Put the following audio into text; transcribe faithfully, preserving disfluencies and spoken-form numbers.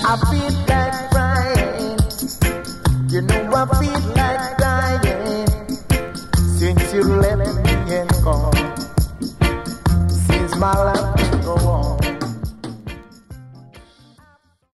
I feel like crying. You know I feel like dying since you left me and gone. Since my life go on.